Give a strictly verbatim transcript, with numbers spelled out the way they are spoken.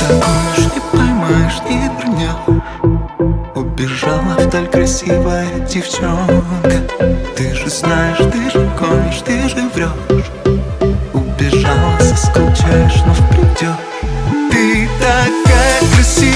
Догонишь, не поймаешь, не вернешь. Убежала вдаль красивая девчонка. Ты же знаешь, ты же гонишь, ты же врешь. Убежала, соскучаешь, но придешь. Ты такая красивая,